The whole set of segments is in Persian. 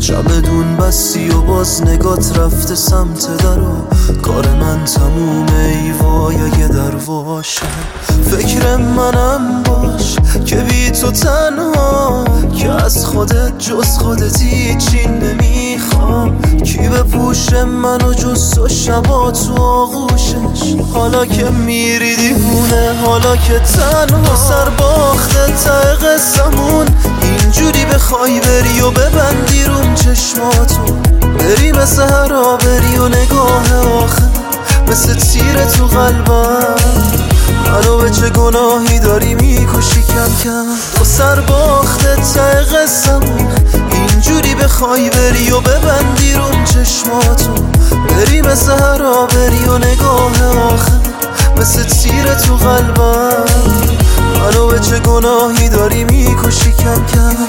چمدون بستی و باز نگات رفته سمت درو. کار من تمومه ای وای اگه در باشم. فکر منم باش که بی تو تنها، که از خودت جز خودت هیچی نمیخوام. کی بپوشه منو جز تو شبا تو آغوشش، حالا که میری دیوونه، حالا که تنها. سر باخته ته قصمون، اینجوری بخوای بری و ببندی روم چشماتو، بری مثل هرا بری و نگاه آخر مثل تیر تو قلبم. منو به چه گناهی داری میکشی کم کم. تو سر باخته ته قصمون، اینجوری بخوای بری و ببندی روم چشماتو، بری مثل هرا بری و نگاه آخر مثل تیر تو قلبم. منو به چه گناهی داری میکشی کم کم.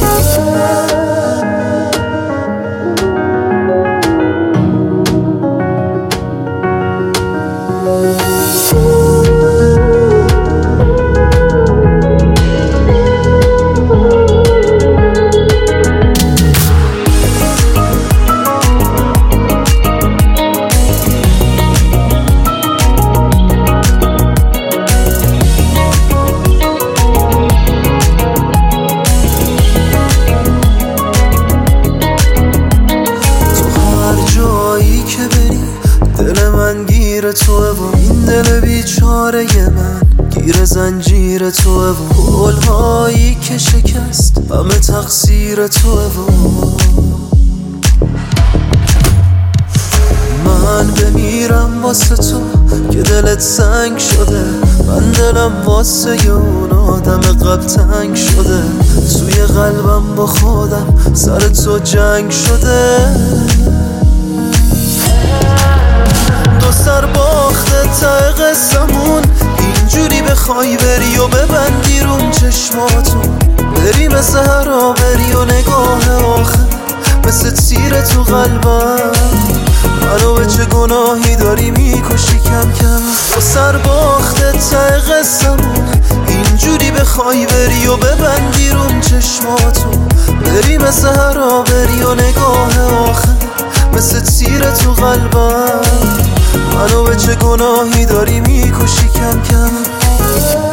گیر توه و این دل بیچاره من گیر زنجیر توه و قولهایی که شکست همه تقصیر توه و من بمیرم واسه تو که دلت سنگ شده. من دلم واسه اون آدم قبل تنگ شده. توی قلبم با خودم سر تو جنگ شده. تو سر باخته ته قصمون، اینجوری بخوای بری و ببندی روم چشماتو، بری مثل هرا بری و نگاه آخر مثل تیر تو قلبم. منو به چه گناهی داری میکشی کم کم. تو سر باخته ته قصمون، اینجوری بخوای بری و ببندی روم چشماتو، بری مثل هرا بری و نگاه آخر مثل تیر تو قلبم. منو به چه گناهی داری میکشی کم کم.